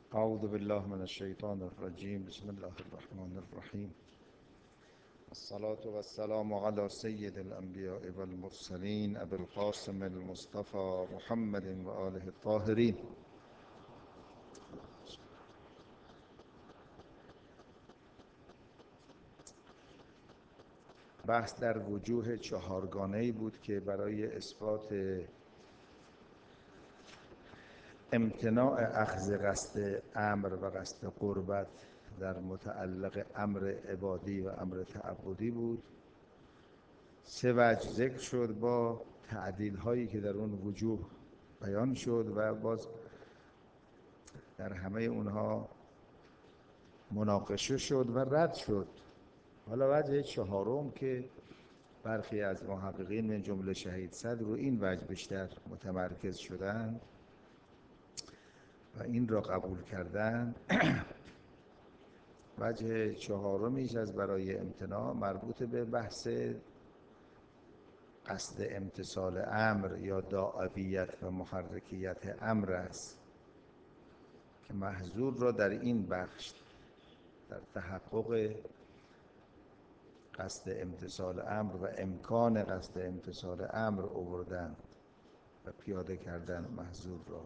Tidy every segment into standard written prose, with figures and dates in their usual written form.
اعوذ بالله من الشیطان الرجیم. بسم الله الرحمن الرحیم. الصلاة والسلام على سید الانبیاء والمرسلین ابی القاسم المصطفى محمد و آله الطاهرین. بحث در وجوه چهارگانه‌ای بود که برای اثبات امتناع اخذ قصد امر و قصد قربت در متعلق امر عبادی و امر تعبدی بود. سه وجه ذکر شد با تعدیل هایی که در اون وجوه بیان شد و باز در همه اونها مناقشه شد و رد شد. حالا وجه چهارم که برخی از محققین من جمله شهید صدر رو این وجه بیشتر متمرکز شدن و این را قبول کردن. وجه چهارمیش از برای امتناع مربوط به بحث قصد امتثال امر یا داعیت و محرکیت امر است که محظور را در این بخش در تحقق قصد امتثال امر و امکان قصد امتثال امر آوردن و پیاده کردن محظور را.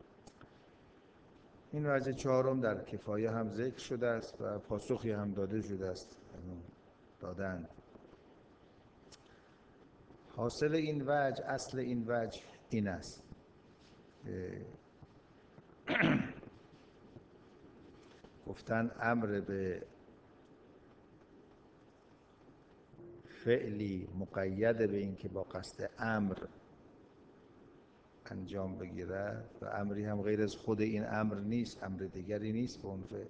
این وجه چهارم در کفایه هم ذکر شده است و پاسخی هم داده شده است، دادند. حاصل این وجه، اصل این وجه این است که گفتن امر به فعلی مقید به این که با قصد امر انجام بگیرد و امری هم غیر از خود این امر نیست، امر دیگری نیست به اون فعل.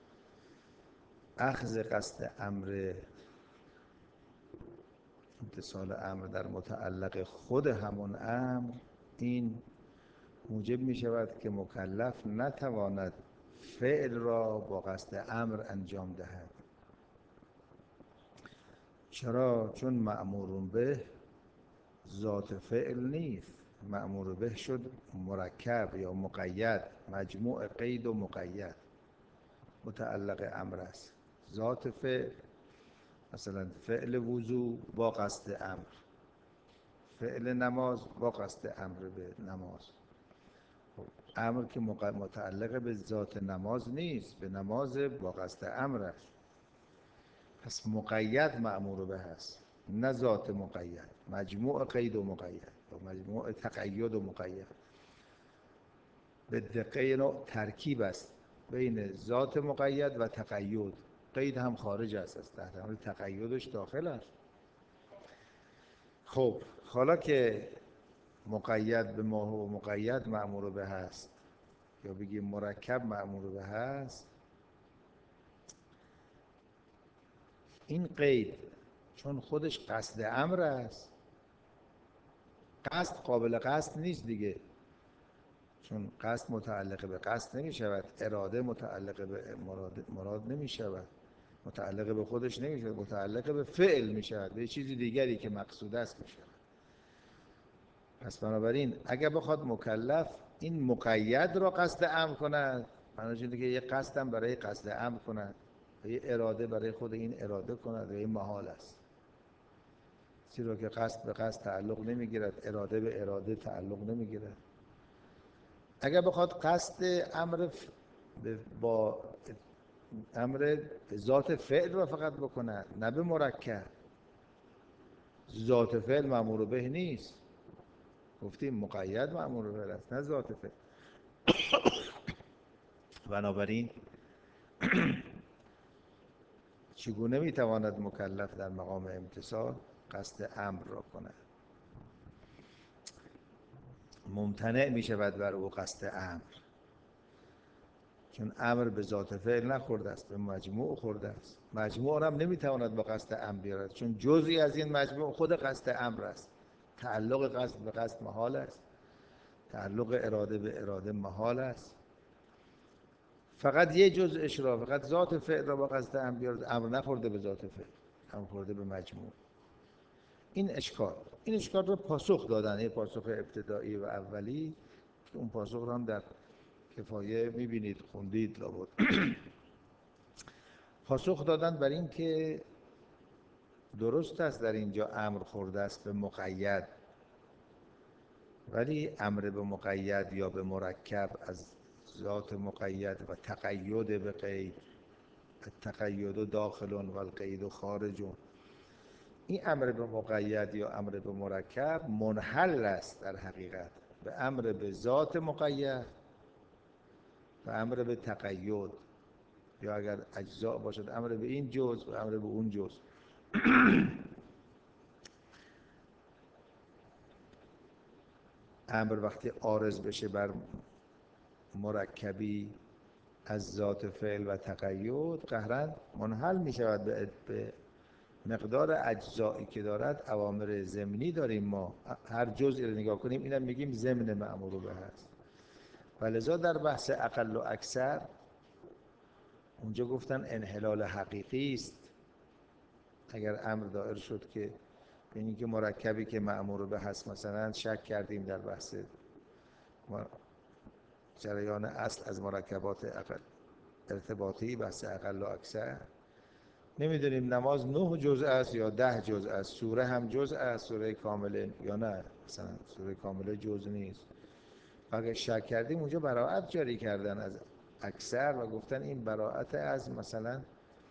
اخذ قصد امر، امتثال امر در متعلق خود همون امر، این موجب می شود که مکلف نتواند فعل را با قصد امر انجام دهد. چرا؟ چون مأمور به ذات فعل نیست. مأمور به شد مرکب یا مقید، مجموع قید و مقید، متعلق امر است. ذات فعل مثلا فعل وضو با قصد امر، فعل نماز با قصد امر به نماز. امر که متعلق به ذات نماز نیست، به نماز با قصد امر است. پس مقید مأمور به هست، نه ذات مقید، مجموع قید و مقید و مجموع تقید و مقید. به دقیقه نوع ترکیب است بین ذات مقید و تقید. قید هم خارج است، تحت حمل تقیدش داخل است. خب حالا که مقید به ما و مقید مأمور به هست، یا بگیم مرکب مأمور به هست، این قید چون خودش قصد امر است، قصد قابل قصد نیست دیگه، چون قصد متعلق به قصد نمی شود، اراده متعلق به مراد نمی شود، متعلق به خودش نمی شود، متعلق به فعل می شود، به چیزی دیگری که مقصود است می شود. پس بنابراین اگر بخواد مکلف این مقید را قصد امر کند، معنیش اینه که یه قصدم برای قصد امر کند و یه اراده برای خود این اراده کند و این محال است، زیرا که قصد به قصد تعلق نمیگیرد، اراده به اراده تعلق نمیگیرد. اگر بخواد قصد امر با امر ذات فعل را فقط بکند، نه به مرکب، ذات فعل مأمور به نیست، گفتیم مقید مأمور به است، نه ذات فعل. بنابراین چگونه میتواند مکلف در مقام امتثال قصد امر را کند؟ ممتنع می شود بر او قصد امر، چون امر به ذات فعل نخورده است، به مجموع خورده است. مجموع هم نمیتواند با قصد امر بیارد، چون جزئی از این مجموع خود قصد امر است. تعلق قصد به قصد محال است، تعلق اراده به اراده محال است. فقط یه جزءش را، فقط ذات فعل را با قصد امر بیارد، امر نخورده به ذات فعل، امر خورده به مجموع. این اشکال رو پاسخ دادن، یه پاسخ ابتدایی و اولی که اون پاسخ رو هم در کفایه میبینید، خوندید لابد. پاسخ دادند بر این که درست است در اینجا امر خورده است به مقید، ولی امر به مقید یا به مرکب از ذات مقید و تقید به قید، التقید داخل و القید خارج، این امر به مقید یا امر به مرکب منحل است در حقیقت به امر به ذات مقید و امر به تقید، یا اگر اجزاء باشد امر به این جزء و امر به اون جزء. امر وقتی عارض بشه بر مرکبی از ذات فعل و تقید، قهرن منحل می شود به مقدار اجزایی که دارد. اوامر ضمنی داریم ما، هر جزئی رو نگاه کنیم اینم میگیم ضمن مأمور به هست. ولذا در بحث اقل و اکثر اونجا گفتن انحلال حقیقی است اگر امر دایر شد که یعنی که مرکبی که مأمور به هست، مثلا شک کردیم در بحث جریان اصل از مرکبات ارتباطی، بحث اقل و اکثر، نمیدونیم نماز 9 جزء است یا 10 جزء است، سوره هم جزء است، سوره کامله یا نه، مثلا سوره کامله جزء نیست. اگه شک کردیم اونجا براءت جاری کردن از اکثر و گفتن این براءت از، مثلا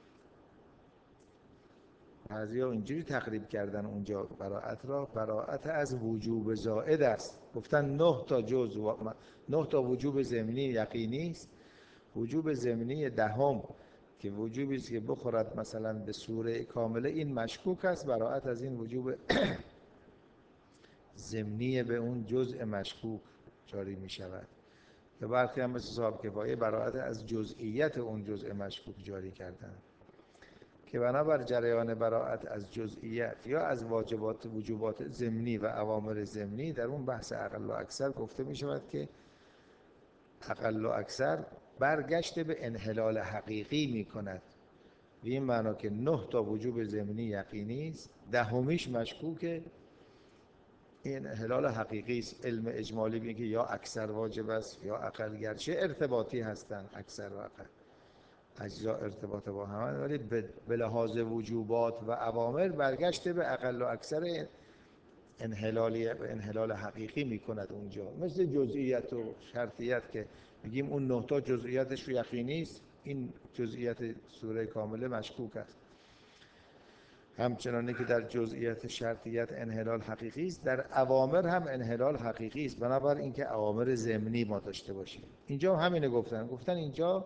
بعضیا اینجوری تقریب کردن اونجا براءت را، براءت از وجوب زائد است. گفتن 9 تا جزء 9 تا وجوب ضمنی یقینی است، وجوب ضمنی دهم که وجوبی است که بخورد مثلا به سوره کامله، این مشکوک است، براءت از این وجوب ضمنی به اون جزء مشکوک جاری می شود. که برخی هم مثل صاحب کفایه براءت از جزئیت اون جزء مشکوک جاری کردن، که بنابر جریان براءت از جزئیت یا از واجبات وجوبات ضمنی و اوامر ضمنی در اون بحث اقل و اکثر گفته می شود که اقل و اکثر برگشت به انحلال حقیقی می کند، به این معنا که 9 تا وجوب ضمنی یقینی است، دهمیش مشکوکه، این انحلال حقیقی است. علم اجمالی میگه یا اکثر واجب است یا اقل، گرچه ارتباطی هستن اکثر و اقل، اجزا ارتباط با هم، ولی به لحاظ وجوبات و اوامر برگشت به اقل و اکثر انحلال حقیقی میکند اونجا. مثل جزئیت و شرطیت که میگیم اون 9 تا جزئیاتش رو یقینی است، این جزئیات سوره کامله مشکوک است. همچنانه که در جزئیات شرطیت انحلال حقیقی است، در اوامر هم انحلال حقیقی است، بنابراین اینکه اوامر ضمنی ما داشته باشیم. اینجا هم همینه گفتن اینجا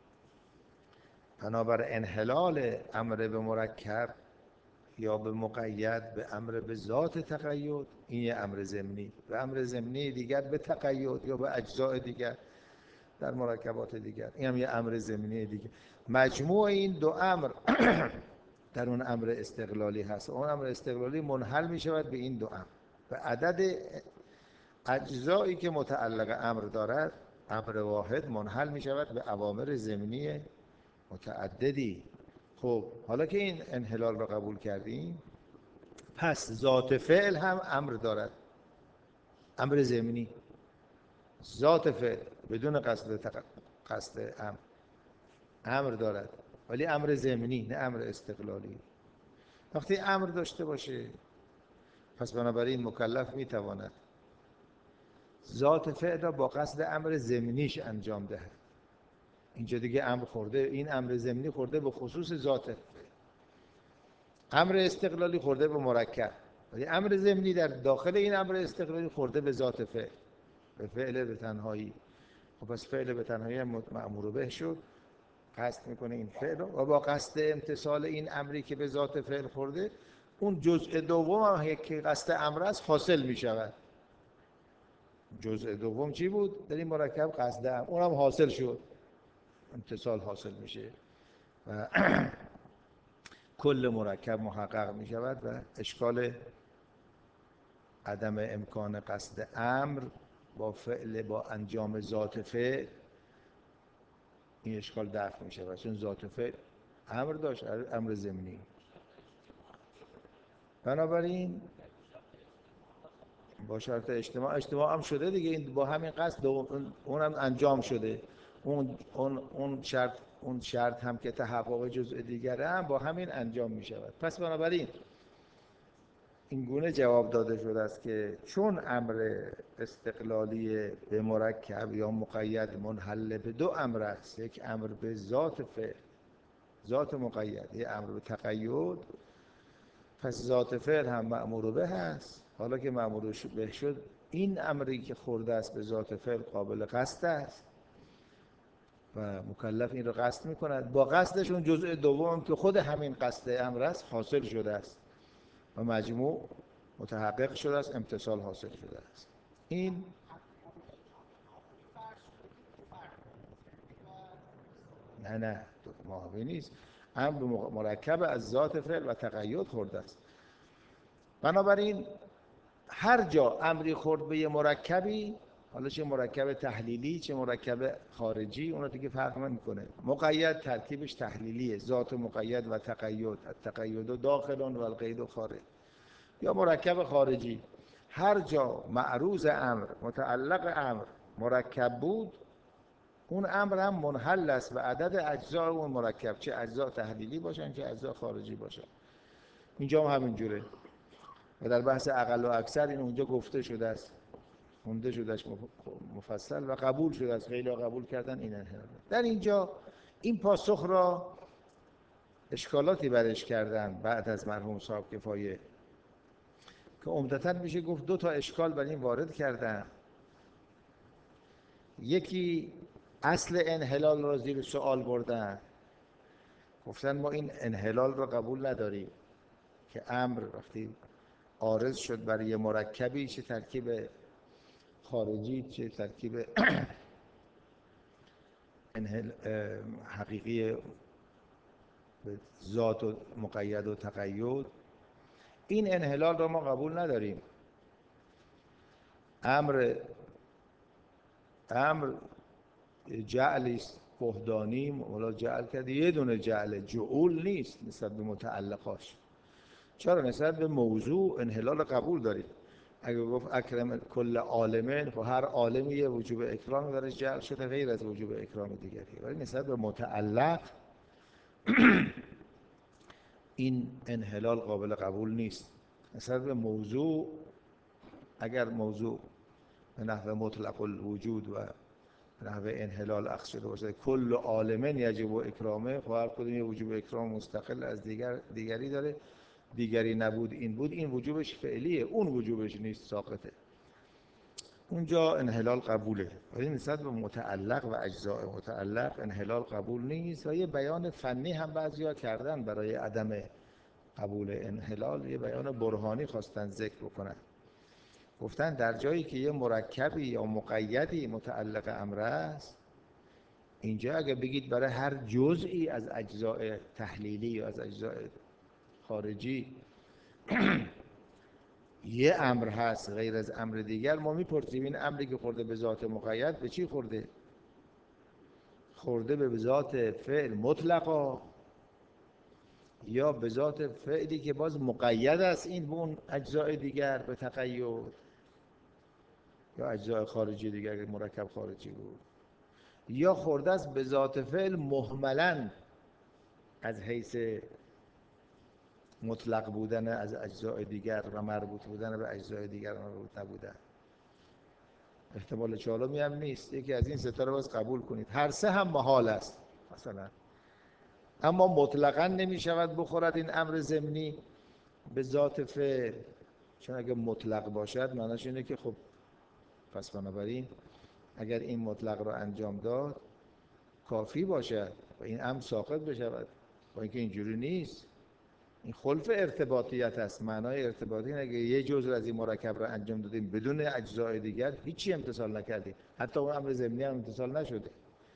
بنابر انحلال امر به مرکب یا به مقید به امر به ذات تقید، این یه امر ضمنی، و امر ضمنی دیگر به تقید یا به اجزاء دیگر در مرکبات دیگر، این هم یه امر ضمنی دیگه. مجموع این دو امر در اون امر استقلالی هست، اون امر استقلالی منحل می شود به این دو امر و عدد اجزایی که متعلق امر دارد، امر واحد منحل می شود به اوامر ضمنی متعددی. خب حالا که این انحلال رو قبول کردیم، پس ذات فعل هم امر دارد، امر ضمنی، ذات فعل بدون قصد امر دارد، ولی امر ضمنی نه امر استقلالی. وقتی امر داشته باشه پس بنابراین مکلف میتواند ذات فعل را با قصد امر ضمنیش انجام دهد. اینجا دیگه امر خورده، این امر ضمنی خورده به خصوص ذات فعل، امر استقلالی خورده به مرکب، ولی امر ضمنی در داخل این امر استقلالی خورده به ذات فعل، به فعل به تنهایی. خب پس فعل به تنهایی مأمور به شد، قصد میکنه این فعل رو و با قصد امتثال این امری که به ذات فعل خورده، اون جزء دوم هم که قصد امر است حاصل میشود. جزء دوم چی بود؟ در این مرکب قصد امر، اونم حاصل شد، امتثال حاصل میشه و کل مرکب محقق میشود و اشکال عدم امکان قصد امر با فعل با انجام ذات فعل، این اشکال دفع میشه و چون ذات فعل امر داشت، امر ضمنی. بنابراین با شرط اجتماع هم شده دیگه، این با همین قصد اونم انجام شده. اون شرط هم که تحقق جزء دیگره هم با همین انجام می شود. پس بنابراین این گونه جواب داده شده است که چون امر استقلالی به مرکب یا مقید منحل به دو امر است، یک امر به ذات فعل، ذات مقید، یک امر به تقید، پس ذات فعل هم مأمور به هست. حالا که مأمور به شد، این امری که خورده است به ذات فعل قابل قصد است و مکلف این رو قصد می‌کند. با قصدش اون جزء دوم که خود همین قصد امر است حاصل شده است و مجموع متحقق شده است، امتصال حاصل شده است. این نه معاوی نیست، امر مرکب از ذات فعل و تقید خورده است. بنابراین هر جا امری خورد به یه مرکبی، حالا چه مرکب تحلیلی چه مرکب خارجی، اون رو دیگه فرق نمی‌کنه. مقید ترکیبش تحلیلیه، ذات مقید و تقید، التقید داخل و القید خارج. یا مرکب خارجی، هر جا معروض امر، متعلق امر مرکب بود، اون امر هم منحل است و عدد اجزاء اون مرکب، چه اجزاء تحلیلی باشن چه اجزاء خارجی باشن. اینجا هم همین جوره و در بحث اقل و اکثر این اونجا گفته شده است، خونده شدهش مفصل و قبول شده است، خیلی قبول کردن این انحلال. در اینجا این پاسخ را اشکالاتی برش کردن بعد از مرحوم صاحب کفایه که عمدتاً میشه گفت دو تا اشکال بر این وارد کردن. یکی اصل انحلال را زیر سوال بردن، گفتن ما این انحلال را قبول نداریم که امر وقتی عارض شد برای یه مرکبی، چه ترکیب خارجی چه ترکیب حقیقی به ذات و مقید و تقید، این انحلال را ما قبول نداریم. امر جعلی است وحدانی، مولا جعل کرده، یه دونه جعل، جعول نیست نسبت به متعلقاش. چرا؟ نسبت به موضوع انحلال قبول داریم. اگه گفت اکرم کل عالمین، خب هر عالمی یه وجوب اکرام درش جعل شده غیر از وجوب اکرام دیگری، ولی نسبت به متعلق این انحلال قابل قبول نیست. نسبت به موضوع، اگر موضوع به نحو مطلق الوجود و به نحو انحلال اخذ شده باشه، کل عالمین یجب اکرامه، خب هر کدوم یه وجوب اکرام مستقل از دیگری داره، دیگری نبود این بود، این وجوبش فعلیه، اون وجوبش نیست، ساقطه. اونجا انحلال قبوله، ولی نسبت به متعلق و اجزاء متعلق انحلال قبول نیست. و یه بیان فنی هم بعضیا کردن برای عدم قبول انحلال، یه بیان برهانی خواستن ذکر بکنن. گفتن در جایی که یه مرکبی یا مقیدی متعلق امر است، اینجا اگه بگید برای هر جزئی از اجزاء تحلیلی یا از اجزاء خارجی یه امر هست غیر از امر دیگر، ما میپرسیم این امری که خورده به ذات مقید به چی خورده؟ خورده به ذات فعل مطلقا یا به ذات فعلی که باز مقید است این به اون اجزاء دیگر به تقید، یا اجزاء خارجی دیگر که مرکب خارجی بود، یا خورده است به ذات فعل مهملاً از حیث مطلق بودن از اجزاء دیگر و مربوط بودن به اجزاء دیگر و مربوط نبودن. احتمال چهارمی هم نیست، یکی از این سه رو باز قبول کنید، هر سه هم محال است مثلا. اما مطلقاً نمی شود بخورد این امر ضمنی به ذات فعل، چون اگه مطلق باشد معناش اینه که خب پس بنابراین اگر این مطلق را انجام داد کافی باشد و این امر ساقط بشود، با اینکه اینجوری نیست. این خلف ارتباطیت است. معنای ارتباطی اینه که یه جزء از این مرکب را انجام دادیم بدون اجزای دیگر هیچی امتصال نکردیم، حتی اون امر ضمنی هم امتصال نشده.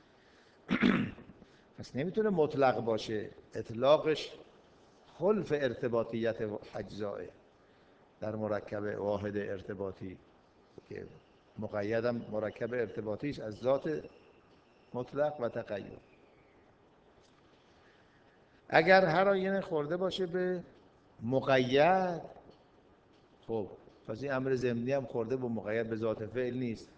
پس نمیتونه مطلق باشه، اطلاقش خلف ارتباطیت اجزاء در مرکب واحد ارتباطی که مقیدم مرکب ارتباطیش از ذات مطلق و تقید. اگر هر آینه خورده باشه به مقید، خب پس این امر ضمنی هم خورده به مقید به ذات فعل نیست.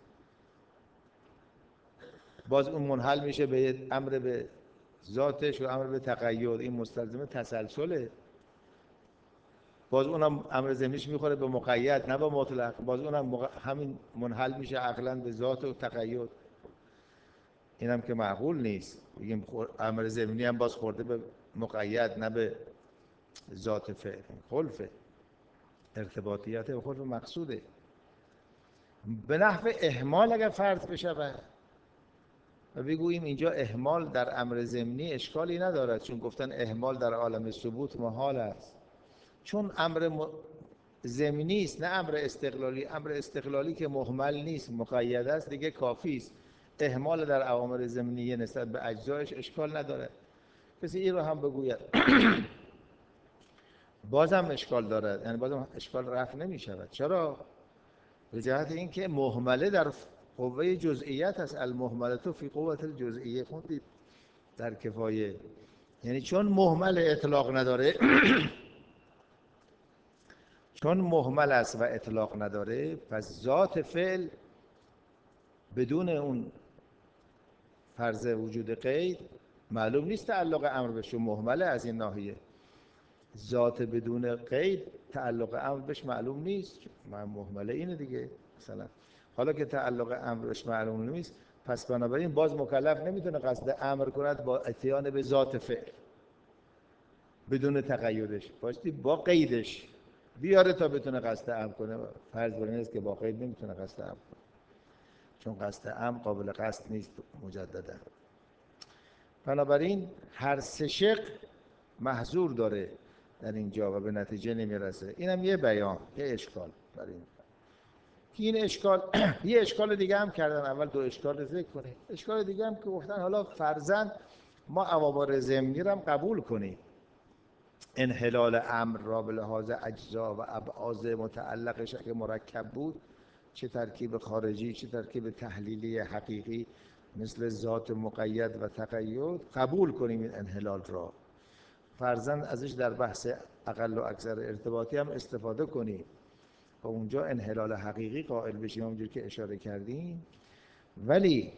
باز اون منحل میشه به امر به ذاتش و امر به تقید. این مستلزم تسلسله. باز اونم امر ضمنیش میخوره به مقید نه به مطلق. باز اونم همین منحل میشه عقلا به ذات و تقید. اینم که معقول نیست. بگیم امر ضمنی هم باز خورده به مقید نه به ذات فعل. خلفه، ارتباطیت به خلف مقصوده. به نحو اهمال اگر فرض بشود و بگوییم اینجا اهمال در امر ضمنی اشکالی ندارد، چون گفتن اهمال در عالم ثبوت محال است، چون امر ضمنی است نه امر استقلالی. امر استقلالی که مهمل نیست مقید است دیگه کافی است. اهمال در اوامر ضمنیه نسبت به اجزایش اشکال نداره. کسی این رو هم بگوید بازم اشکال دارد، یعنی بازم اشکال رفع نمی شود. چرا؟ به جهت اینکه مهمله در قوه جزئیت است. المهمله فی قوة الجزئیه خوندید در کفایه. یعنی چون مهمل اطلاق نداره چون مهمل است و اطلاق نداره، پس ذات فعل بدون اون فرض وجود قید معلوم نیست تعلق امر بهش. مهمله از این ناحیه. ذات بدون قید تعلق امر بهش معلوم نیست. مهمله اینه دیگه. مثلا حالا که تعلق امر بهش معلوم نیست، پس بنابراین باز مکلف نمیتونه قصد امر کند با اتیان به ذات فعل بدون تقیدش. باشتی با قیدش بیاره تا بتونه قصد امر کنه. فرض بر این است که با قید نمیتونه قصد امر کنه، چون قصد امر قابل قصد نیست مجددا. بنابراین هر سه شق محظور داره در اینجا و به نتیجه نمیرسه. اینم یه بیان، یه اشکال برای این اشکال. یه اشکال دیگه هم کردن. اول دو اشکال رو ذکر کنیم. اشکال دیگه هم که گفتن حالا فرضاً ما اوامر ضمنی رو هم قبول کنیم، انحلال امر را به لحاظ اجزا و ابعاض متعلقش که مرکب بود، چه ترکیب خارجی چه ترکیب تحلیلی حقیقی مثل ذات مقید و تقید، قبول کنیم این انحلال را. فرضاً ازش در بحث اقل و اکثر ارتباطی هم استفاده کنیم و اونجا انحلال حقیقی قائل بشیم همونجور که اشاره کردیم. ولی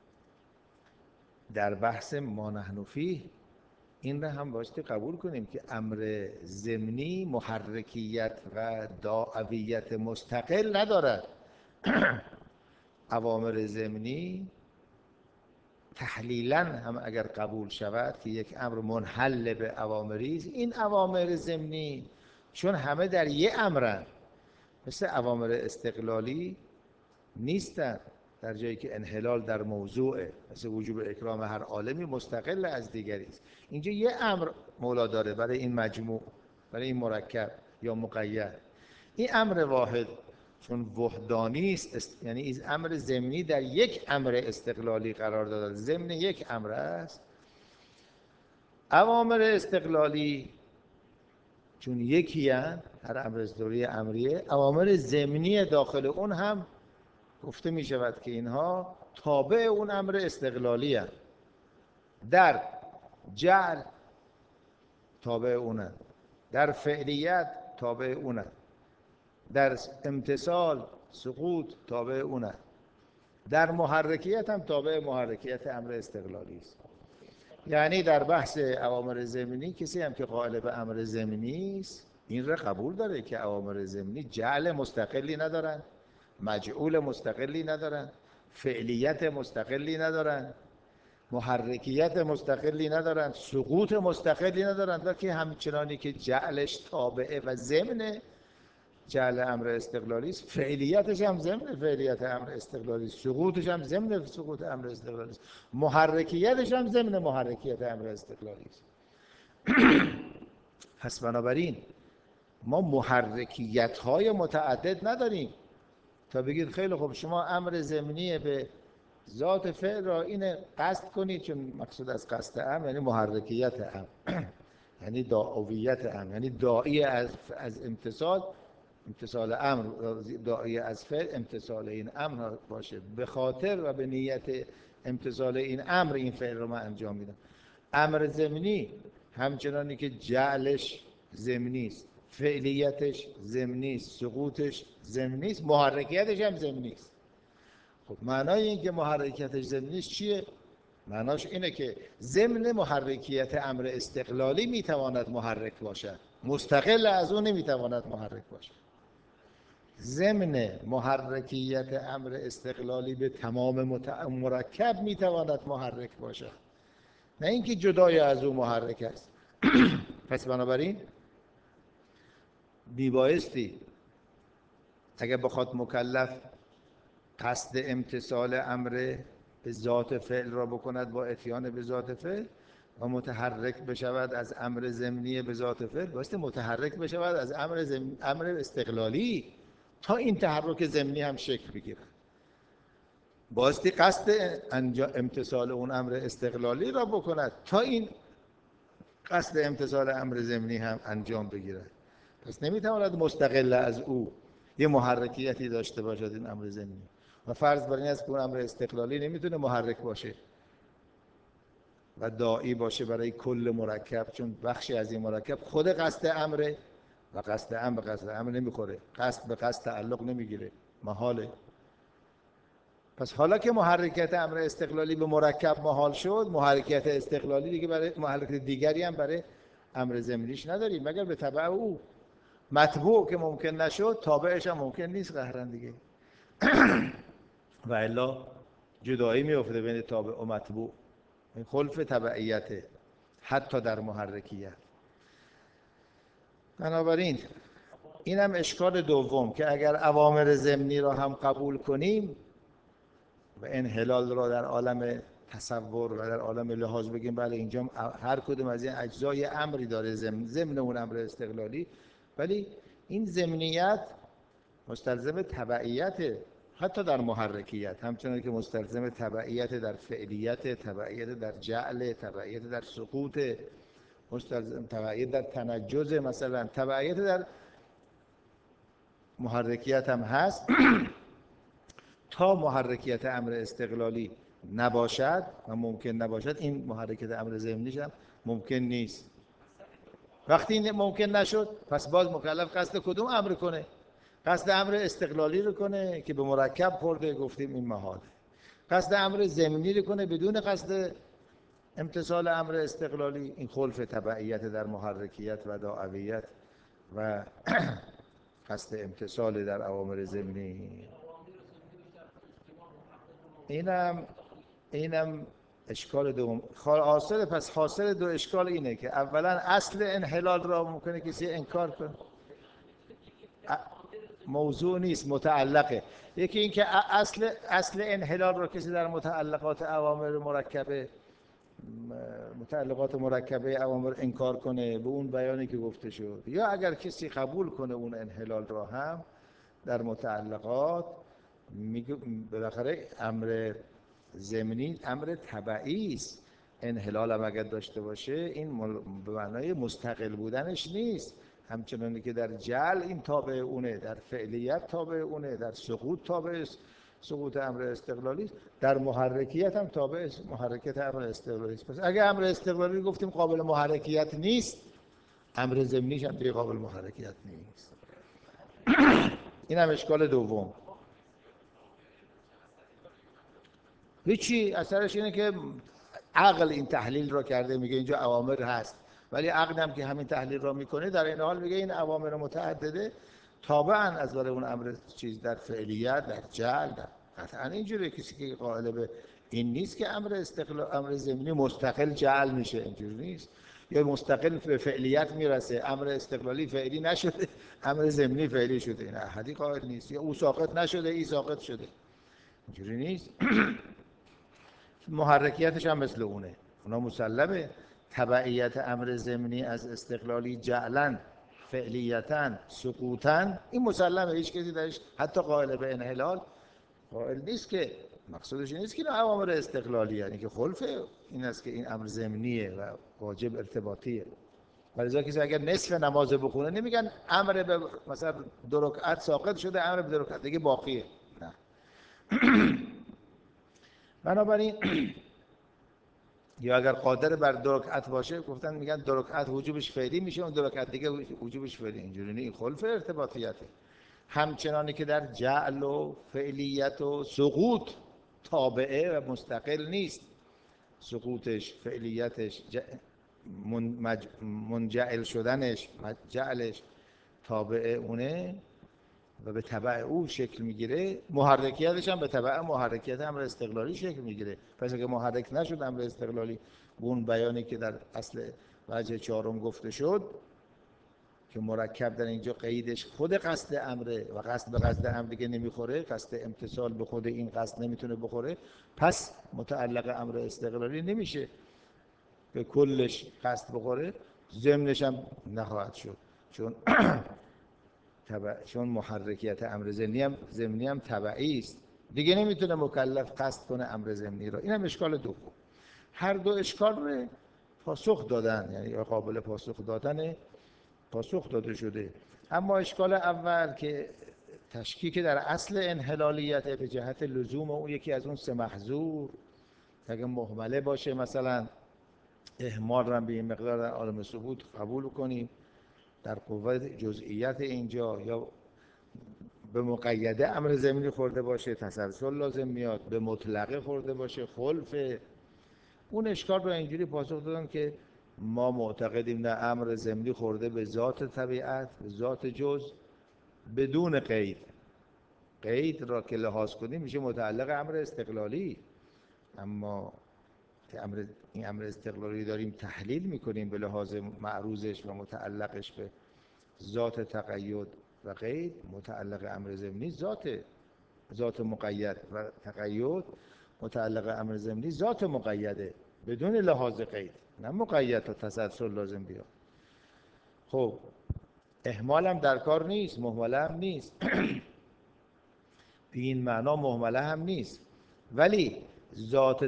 در بحث ما نحن فیه این را هم بایستی قبول کنیم که امر ضمنی محرکیت و داعویت مستقل ندارد. اوامر ضمنی تحلیلاً هم اگر قبول شود که یک امر منحل به اوامری است، این اوامر ضمنی چون همه در یک امرن مثل اوامر استقلالی نیستن، در جایی که انحلال در موضوعه، مثل وجوب اکرام هر عالمی مستقل از دیگری است. اینجا یه امر مولا داره برای این مجموع، برای این مرکب یا مقید. این امر واحد چون وحدانی است، یعنی این امر ضمنی در یک امر استقلالی قرار داده، ضمن یک امر است. اوامر استقلالی چون یکی هست، هر امر استقلالی امریه، اوامر ضمنی داخل اون هم گفته می شود که اینها تابع اون امر استقلالی هست. در جعل تابع اونه، در فعلیت تابع اونه، در امتثال سقوط تابع اونه، در محرکیت هم تابع محرکیت امر استقلالی است. یعنی در بحث اوامر ضمنی کسی هم که قائل به امر ضمنی است این را قبول داره که اوامر ضمنی جعل مستقلی ندارن، مجعول مستقلی ندارن، فعلیت مستقلی ندارن، محرکیت مستقلی ندارن، سقوط مستقلی ندارن، بلکه همچنانی که جعلش تابعه و ضمن جعل امر استقلالی است، فعلیتش هم ضمن فعلیت امر استقلالی است، سقوطش هم ضمن سقوط امر استقلالی است، محرکیتش هم ضمن محرکیت امر استقلالی است. پس بنابراین ما محرکیت‌های متعدد نداریم تا بگید خیلی خوب شما امر ضمنی به ذات فعل را این قصد کنید، چون مقصود از قصد امر یعنی محرکیت امر یعنی داعویت امر، یعنی داعی از امتصال امر، داعی از فعل امتصال این امر باشه. به خاطر و به نیت امتصال این امر این فعل رو من انجام میدم. امر ضمنی همچنانی که جعلش ضمنی است، فعلیتش ضمنی است، سقوطش ضمنی است، محرکیتش هم ضمنی است. خب معنای این که محرکیتش ضمنی است چیه؟ معناش اینه که ضمن محرکیت امر استقلالی میتواند محرک باشد، مستقل از اون نمیتواند محرک باشد. ضمن محرکیت امر استقلالی به تمام مرکب میتواند محرک باشد، نه اینکه جدای از او محرک است. پس بنابراین میبایستی اگر بخواد مکلف قصد امتثال امر به ذات فعل را بکند با اتیان به ذات فعل و متحرک بشود از امر ضمنی به ذات فعل، بایستی متحرک بشود از امر استقلالی تا این تحرک ضمنی هم شکل بگیرد. بایستی قصد امتثال اون امر استقلالی را بکند تا این قصد امتثال امر ضمنی هم انجام بگیرد. پس نمیتواند مستقل از او یه محرکیتی داشته باشد این امر ضمنی. و فرض بر این است که اون امر استقلالی نمیتونه محرک باشه و داعی باشه برای کل مرکب، چون بخشی از این مرکب خود قصد امره و قصد امر به قصد امر نمیخوره، قصد به قصد تعلق نمیگیره، محاله. پس حالا که محرکیت امر استقلالی به مرکب محال شد، محرکیت استقلالی دیگه برای محرکیت دیگری هم برای امر ضمنیش نداریم مگر به تبع او. متبوع که ممکن نشد، تابعش هم ممکن نیست قهرا دیگه. و الا جدایی میفته بین تابع و متبوع، این خلف تبعیته حتی در محرکیت. بنابراین این هم اشکال دوم که اگر اوامر ضمنی را هم قبول کنیم و انحلال را در عالم تصور و در عالم لحاظ بگیم بله اینجا هر کدوم از این اجزای امری داره ضمن اون امر استقلالی، ولی این ضمنیت مستلزم تبعیت حتی در محرکیت، همچنان که مستلزم تبعیت در فعلیت، تبعیت در جعل، تبعیت در سقوط، مستلزم تبعیت در تنجز، مثلا تبعیت در محرکیت هم هست. تا محرکیت امر استقلالی نباشد و ممکن نباشد، این محرکیت امر ضمنیش هم ممکن نیست. وقتی این ممکن نشد، پس باز مکلف قصد کدوم امر کنه؟ قصد امر استقلالی رو کنه که به مرکب خورده، گفتیم این محاله. قصد امر ضمنی رو کنه بدون قصد امتثال امر استقلالی، این خلف تبعیت در محرکیت و دعویت و قصد امتثال در اوامر ضمنی. اینم اشکال دوم. حاصل دو اشکال اینه که اولا اصل انحلال را ممکنه کسی انکار کنه، موضوع نیست، متعلقه. یکی این که اصل انحلال را کسی در متعلقات مرکبه اوامر انکار کنه به اون بیانی که گفته شد، یا اگر کسی قبول کنه اون انحلال را هم در متعلقات، بالاخره امر ضمنی امر تبعی است. انحلال هم اگر داشته باشه این به معنای مستقل بودنش نیست، همچنانی که در جعل این تابع اونه، در فعلیت تابع اونه، در سقوط تابع سقوط امر استقلالی است، در محرکیت هم تابع محرکیت امر استقلالی است. پس اگر امر استقلالی گفتیم قابل محرکیت نیست، امر ضمنیش هم دیگه قابل محرکیت نیست. این هم اشکال دوم. هیچی، اثرش اینه که عقل این تحلیل را کرده، میگه اینجا اوامر هست، ولی عقل هم که همین تحلیل را میکنه در این حال میگه این اوامر متعدده تابعاً از برای اون امر چیز در فعلیت، در جعل. قطعاً اینجوریه. کسی که قائل به این نیست که امر ضمنی مستقل جعل میشه، اینجوری نیست، یا مستقل به فعلیت میرسه، امر استقلالی فعلی نشده امر ضمنی فعلی شده، این احدی قائل نیست، یا او ساقط نشده ای ساقط شده، اینجوری نیست. محرکیتش هم مثل اونه، اونا مسلمه. تبعیت امر ضمنی از استقلالی جعلن، فعلیتن، سقوطن، این مسلمه، هیچ کسی درش حتی قائل به انحلال قائل نیست که مقصودش نیست که این اوامر استقلالی، یعنی که خلف این است که این امر ضمنیه و واجب ارتباطیه. ولذا کسی اگر نصف نماز بخونه نمیگن امر به مثلا 2 رکعت ساقط شده، امر به 2 رکعت دیگه باقیه، نه. بنابراین یا اگر قادر بر 2 رکعت باشه گفتن میگن 2 رکعت وجوبش فعلی میشه، اون 2 رکعت دیگه وجوبش فعلی. اینجوری نه، این خلف ارتباطیته. همچنانی که در جعل و فعلیت و سقوط تابعه و مستقل نیست، سقوطش، فعلیتش، منجعل شدنش، جعلش تابع اونه و به تبع او شکل میگیره، محرکیتش هم به تبع محرکیت امر استقلالی شکل میگیره. پس اگه محرک نشد امر استقلالی، به اون بیانی که در اصل وجه 4 گفته شد که مرکب در اینجا قیدش خود قصد امره و قصد به قصد امر دیگه نمیخوره، قصد امتثال به خود این قصد نمیتونه بخوره، پس متعلق امر استقلالی نمیشه به کلش قصد بخوره، ضمنش هم نخواهد شد، چون محرکیت امر ضمنی هم تبعی است، دیگه نمیتونه مکلف قصد کنه امر ضمنی رو. این هم اشکال دوم. هر دو اشکال رو پاسخ دادن، یعنی قابل پاسخ دادن، پاسخ داده شده. اما اشکال اول که تشکیک در اصل انحلالیت به جهت لزوم اون یکی از اون 3 محظور، اگه مهمله باشه مثلا اهمال رو به این مقدار در عالم ثبوت قبول کنیم، در قوه جزئیت اینجا، یا به مقیده امر ضمنی خورده باشه تسلسل لازم میاد، به مطلقه خورده باشه خلف. اون اشکال رو اینجوری پاسخ دادن که ما معتقدیم نه، امر ضمنی خورده به ذات طبیعت، به ذات جز، بدون قید. قید را که لحاظ کنیم میشه متعلق امر استقلالی. اما که این امر استقلالی داریم تحلیل میکنیم به لحاظ معروضش و متعلقش به ذات تقید و قید، متعلق امر ضمنی ذات مقید و تقید، متعلق امر ضمنی ذات مقیده بدون لحاظ قید، نه مقید تا تسلسل لازم بیاد. خب اهمال هم در کار نیست، مهمله هم نیست به این معنا مهمله هم نیست، ولی ذات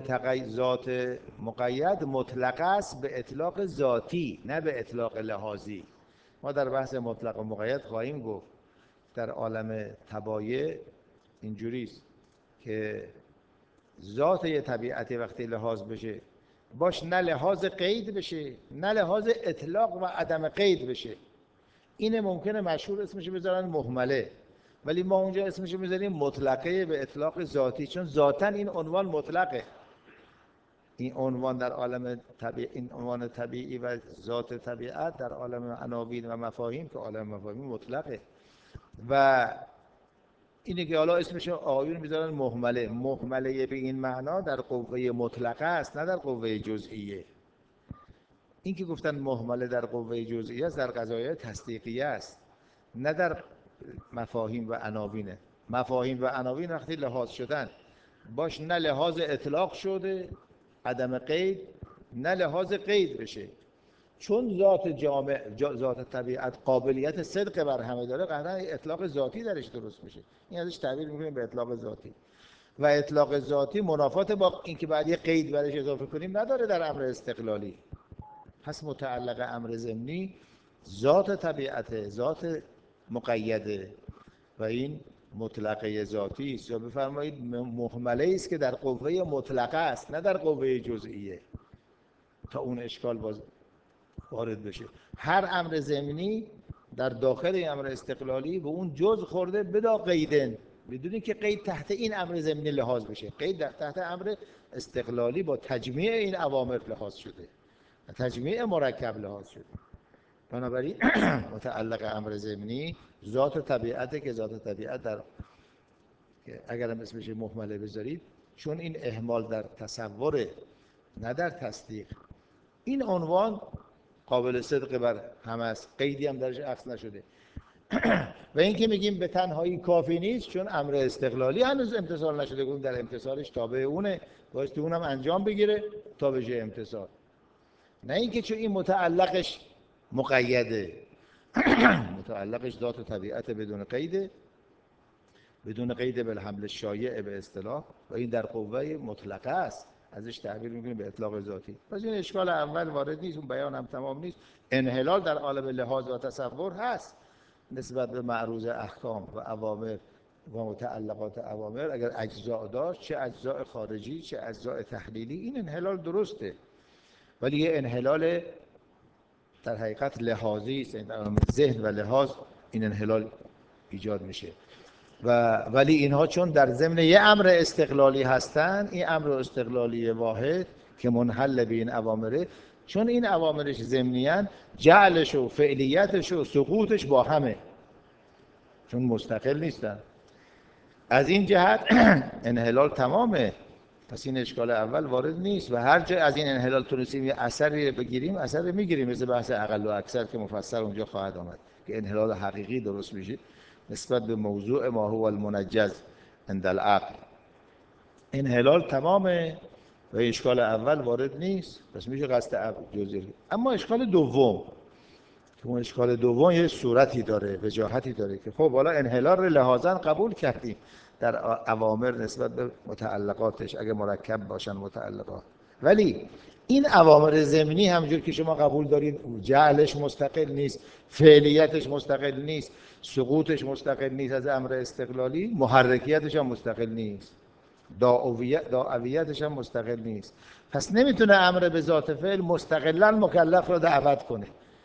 مقید مطلق است به اطلاق ذاتی، نه به اطلاق لحاظی. ما در بحث مطلق و مقید خواهیم گفت در عالم تبایع اینجوریست که ذات یه طبیعتی وقتی لحاظ بشه باش، نه لحاظ قید بشه نه لحاظ اطلاق و عدم قید بشه، اینه ممکنه مشهور اسمش بذارن مهمله، ولی ما اونجا اسمش میذاریم مطلقه به اطلاق ذاتی، چون ذاتاً این عنوان مطلقه. این عنوان در عالم این عنوان طبیعی و ذات طبیعت در عالم عناوین و مفاهیم که عالم مفاهیم مطلقه، و اینه که حالا اسمش آیون میذارن مهمله به این معنا در قوه مطلقه است، نه در قوه جزئیه. این که گفتن مهمله در قوه جزئیه است در قضایای تصدیقیه است، نه در مفاهیم و عناوینه. مفاهیم و عناوین وقتی لحاظ شدن باش، نه لحاظ اطلاق شده عدم قید، نه لحاظ قید بشه، چون ذات جامع ذات طبیعت قابلیت صدق بر همه داره، قطعا اطلاق ذاتی درش درست میشه. این ازش تعبیر میکنیم به اطلاق ذاتی، و اطلاق ذاتی منافات با اینکه بعد یه قید برش اضافه کنیم نداره در امر استقلالی. پس متعلق امر ضمنی ذات طبیعت، ذات مقیده، و این مطلقه ذاتی است، یا بفرمایید مهمله است که در قوه مطلقه است نه در قوه جزئیه، تا اون اشکال باز وارد بشه. هر امر ضمنی در داخل این امر استقلالی به اون جزء خورده بلا قیدن، بدون که قید تحت این امر ضمنی لحاظ بشه. قید در تحت امر استقلالی با تجمیع این اوامر لحاظ شده، تجمیع مرکب لحاظ شده. بنابراین متعلق امر ضمنی ذات طبیعته که ذات طبیعت در اگر هم اسمش مهمله بذارید، چون این اهمال در تصور نه در تصدیق، این عنوان قابل صدق بر همه است، قیدی هم درش عکس نشده. و این که میگیم به تنهایی کافی نیست، چون امر استقلالی هنوز امتثال نشده، گفتیم در امتثالش تابع اونه، باید اونم انجام بگیره تا بشه امتثال، نه اینکه چون این متعلقش مقیده متعلقش ذات طبیعت بدون قیده، بدون قید بالحمل شایع به اصطلاح، و این در قوه مطلقه است، ازش تعبیر میکنیم به اطلاق ذاتی. پس این اشکال اول وارد نیست، اون بیان هم تمام نیست. انحلال در عالم لحاظ و تصور هست نسبت به معروض احکام و اوامر و متعلقات اوامر، اگر اجزاء داشت، چه اجزاء خارجی چه اجزاء تحلیلی، این انحلال درسته. ولی یه انحلال در حقیقت لحاظی است، ذهن و لحاظ این انحلال ایجاد میشه. ولی اینها چون در ضمن یه امر استقلالی هستن، این امر استقلالی واحد که منحل به این اوامره، چون این اوامرش ضمنی‌اند، جعلش و فعلیتش و سقوطش با همه، چون مستقل نیستن. از این جهت انحلال تمامه، پس این اشکال اول وارد نیست و هر جا از این انحلال تونستیم یه اثری بگیریم، اثر میگیریم، مثل بحث اقل و اکثر که مفصل اونجا خواهد آمد که انحلال حقیقی درست میشه نسبت به موضوع ما هو المنجز عند العقل. انحلال تمامه و اشکال اول وارد نیست، پس میشه قصد جزئی. اما اشکال دوم که اون اشکال دوم یه صورتی داره، وجاهتی داره که خب حالا انحلال رو لحاظاً قبول کردیم در اوامر نسبت به متعلقاتش اگه مرکب باشن متعلقات، ولی این اوامر ضمنی همونجور که شما قبول دارید جعلش مستقل نیست، فعلیتش مستقل نیست، سقوطش مستقل نیست از امر استقلالی، محرکیتش هم مستقل نیست، داعویتش هم مستقل نیست. پس نمیتونه امر به ذات فعل مستقلاً مکلف رو دعوت کنه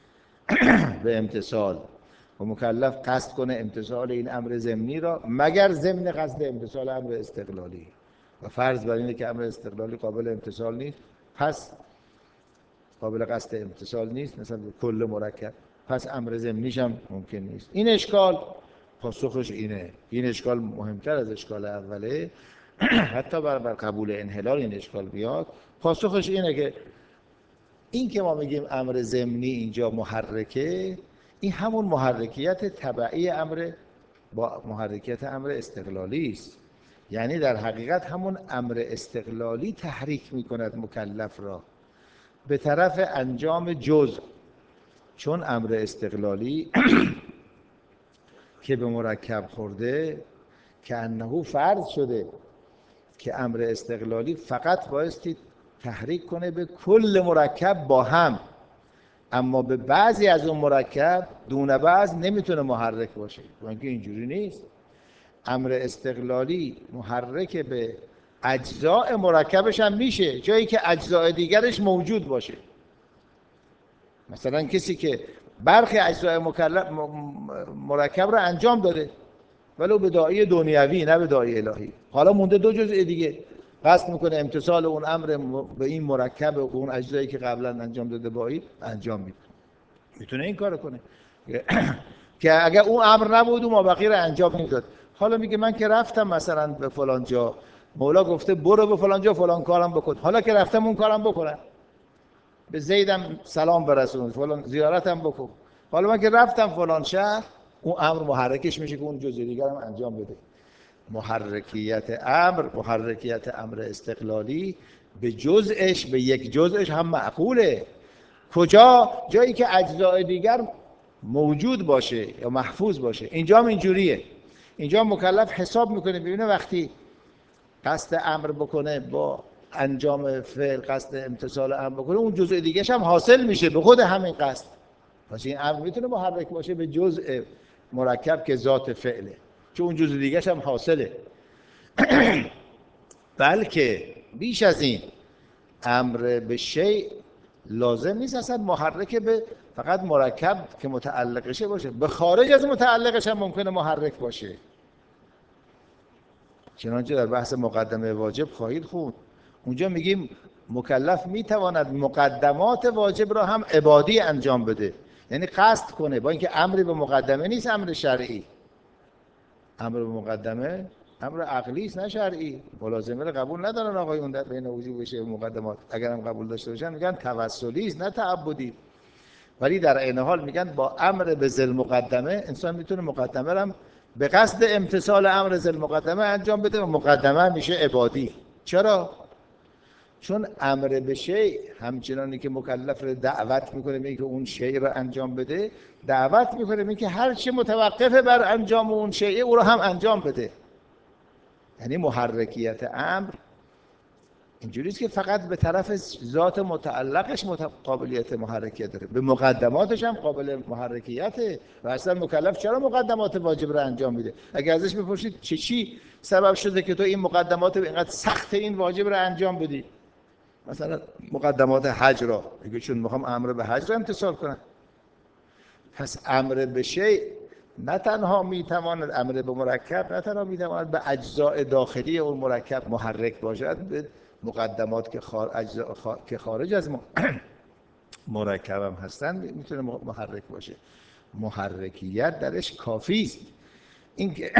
به امتثال و مکلف قصد کنه امتثال این امر ضمنی را مگر ضمن قصد امتثال امر استقلالی. و فرض بر اینه که امر استقلالی قابل امتثال نیست، پس قابل قصد امتثال نیست مثلا کل مرکب، پس امر ضمنیش هم ممکن نیست. این اشکال پاسخش اینه، این اشکال مهمتر از اشکال اوله حتی بر قبول انحلال این اشکال بیاد. پاسخش اینه که این که ما میگیم امر ضمنی اینجا محرکه، این همون محرکیت تبعی امر با محرکیت امر استقلالی است. یعنی در حقیقت همون امر استقلالی تحریک میکند مکلف را به طرف انجام جزء، چون امر استقلالی که به مرکب خورده که انه فرض شده که امر استقلالی فقط بایستی تحریک کنه به کل مرکب با هم، اما به بعضی از اون مرکب دون بعض نمیتونه محرک باشه، چون که اینجوری نیست. امر استقلالی محرک به اجزاء مرکبش هم میشه جایی که اجزاء دیگرش موجود باشه. مثلا کسی که برخی اجزاء مرکب رو انجام داده ولو به داعی دنیوی نه به داعی الهی، حالا مونده دو جزء دیگه، قصد میکنه امتثال اون امر به این مرکب و اون اجزایی که قبلا انجام داده با این انجام میده، میتونه این کارو کنه که اگر اون امر نبود و مابقی رو انجام نمیداد. حالا میگه من که رفتم مثلا به فلان جا، مولا گفته برو به فلان جا فلان کارم بکن، حالا که رفتم اون کارم بکنم، به زیدم سلام برسون، فلان زیارتم بکن، حالا من که رفتم فلان شهر، اون امر محرکش میشه که اون جزء دیگر هم انجام بده. محرکیت امر استقلالی به جزءش، به یک جزءش هم معقوله. کجا؟ جایی که اجزاء دیگر موجود باشه یا محفوظ باشه. اینجا هم اینجوریه، اینجا مکلف حساب میکنه ببینه وقتی قصد امر بکنه با انجام فعل، قصد امتثال امر بکنه، اون جزء دیگه‌ش هم حاصل میشه به خود همین قصد. پس این امر میتونه محرک باشه به جزء مرکب که ذات فعله، چون اون جزء دیگه‌ش هم حاصله. بلکه بیش از این، امر به شیء لازم نیست اصلا محرک به فقط مرکب که متعلقشه باشه، به خارج از متعلقش هم ممکنه محرک باشه. چنانچه در بحث مقدمه واجب خواهید خوند، اونجا میگیم مکلف میتواند مقدمات واجب را هم عبادی انجام بده، یعنی قصد کنه، با اینکه امری به مقدمه نیست، امر شرعی، امر به مقدمه امر عقلی است نه شرعی. ملازمه رو قبول ندارن آقایون در بین وجوب بشه مقدمات، اگرم قبول داشته باشن میگن توسلی است نه تعبدی، ولی در عین حال میگن با امر به ذل مقدمه انسان میتونه مقدمه رو هم به قصد امتثال امر ذل مقدمه انجام بده و مقدمه میشه عبادی. چرا؟ چون امر به شیء همچنانی که مکلف رو دعوت میکنه به اینکه اون شیء رو انجام بده، دعوت میکنه به اینکه هر چه متوقف بر انجام اون شیء او رو هم انجام بده. یعنی محرکیت امر اینجوریه که فقط به طرف ذات متعلقش قابلیت محرکیت داره، به مقدماتش هم قابل محرکیته. و اصلا مکلف چرا مقدمات واجب رو انجام میده؟ اگه ازش بپرسید چی سبب شده که تو این مقدمات اینقدر سخت این واجب رو انجام بدی، مثلا مقدمات حج را میگه چون میخوام امر به حج را امتثال کنم. پس امر به شیء نه تنها میتواند امر به مرکب، نه تنها میتواند به اجزاء داخلی اون مرکب محرک باشد، به مقدمات که خارج از مرکب هم هستن میتونه محرک باشه. محرکیت درش کافی است. این که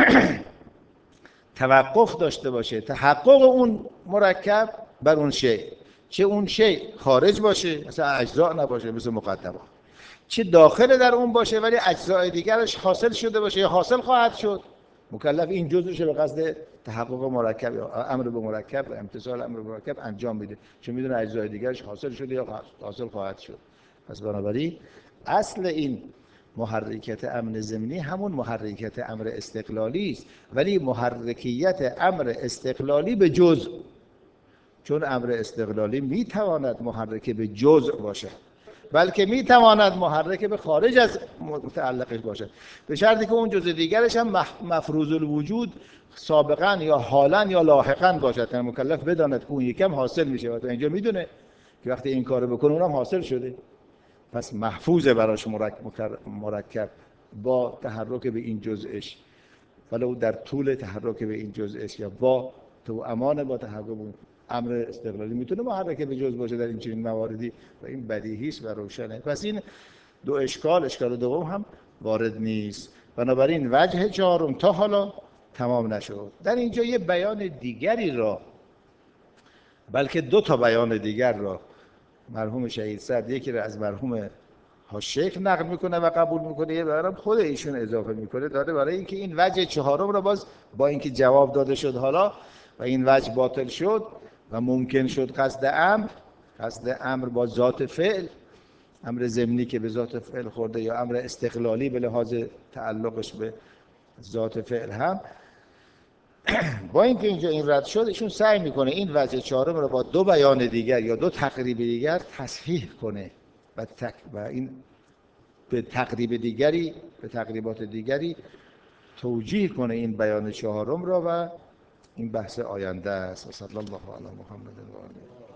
توقف داشته باشه تحقق اون مرکب بر اون شیء، چه اون شیء خارج باشه مثلا اجزا نباشه مثل مقدمات، چه داخل در اون باشه ولی اجزای دیگرش حاصل شده باشه یا حاصل خواهد شد. مکلف این جزءش به قصد تحقق مرکب یا امر به مرکب و امتثال امر به مرکب انجام میده، چون میدونه اجزای دیگرش حاصل شده یا حاصل خواهد شد. پس بنابراین اصل این محرکیت امر ضمنی همون محرکیت امر استقلالی است، ولی محرکیت امر استقلالی به جزء، چون امر استقلالی میتواند محرک به جزء باشه بلکه میتواند محرک به خارج از متعلقش باشه، به شرطی که اون جزء دیگرش هم مفروض الوجود سابقا یا حالا یا لاحقا باشد، یعنی مکلف بداند که اون یکم حاصل میشه و تا اینجا میدونه که وقتی این کارو بکنه اونم حاصل شده. پس محفوظه براش مرکب با تحرک به این جزءش، ولو در طول تحرک به این جزءش یا با تو امان با تحرک امر استقلالی میتونه محرک به جزء باشه در این چنین مواردی و این بدیهی است و روشنه. پس این دو اشکال دوم هم وارد نیست. بنابراین وجه چهارم تا حالا تمام نشد. در اینجا یه بیان دیگری را، بلکه دو تا بیان دیگر را مرحوم شهید سعد، یکی را از مرحوم شیخ نقل میکنه و قبول میکنه، یه برام خود ایشون اضافه میکنه داره برای اینکه این وجه چهارم را باز با اینکه جواب داده شد حالا و این وجه باطل شد و ممکن شد قصد امر با ذات فعل، امر ضمنی که به ذات فعل خورده یا امر استقلالی به لحاظ تعلقش به ذات فعل هم، با اینکه اینجا این رد شد ایشون سعی میکنه این وجه چهارم را با دو بیان دیگر یا دو تقریب دیگر تصحیح کنه و این به تقریبات دیگری توجیه کنه این بیان چهارم را و این بحث آینده است. و صلی الله علی محمد و آله.